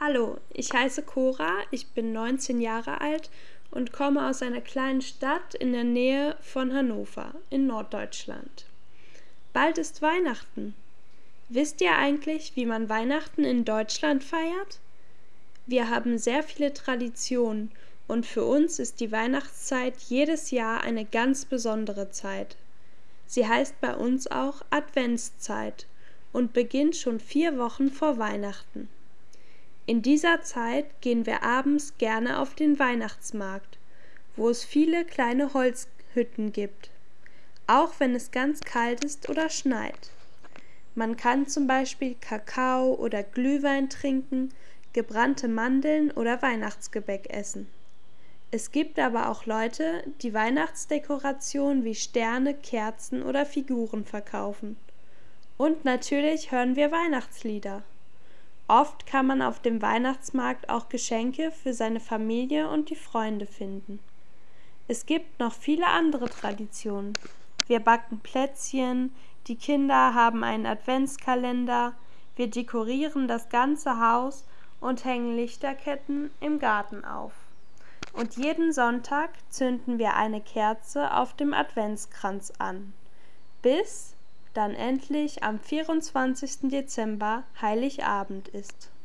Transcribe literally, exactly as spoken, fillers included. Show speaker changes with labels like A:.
A: Hallo, ich heiße Cora, ich bin neunzehn Jahre alt und komme aus einer kleinen Stadt in der Nähe von Hannover in Norddeutschland. Bald ist Weihnachten. Wisst ihr eigentlich, wie man Weihnachten in Deutschland feiert? Wir haben sehr viele Traditionen und für uns ist die Weihnachtszeit jedes Jahr eine ganz besondere Zeit. Sie heißt bei uns auch Adventszeit und beginnt schon vier Wochen vor Weihnachten. In dieser Zeit gehen wir abends gerne auf den Weihnachtsmarkt, wo es viele kleine Holzhütten gibt, auch wenn es ganz kalt ist oder schneit. Man kann zum Beispiel Kakao oder Glühwein trinken, gebrannte Mandeln oder Weihnachtsgebäck essen. Es gibt aber auch Leute, die Weihnachtsdekorationen wie Sterne, Kerzen oder Figuren verkaufen. Und natürlich hören wir Weihnachtslieder. Oft kann man auf dem Weihnachtsmarkt auch Geschenke für seine Familie und die Freunde finden. Es gibt noch viele andere Traditionen. Wir backen Plätzchen, die Kinder haben einen Adventskalender, wir dekorieren das ganze Haus und hängen Lichterketten im Garten auf. Und jeden Sonntag zünden wir eine Kerze auf dem Adventskranz an, bis dann endlich am vierundzwanzigsten Dezember Heiligabend ist.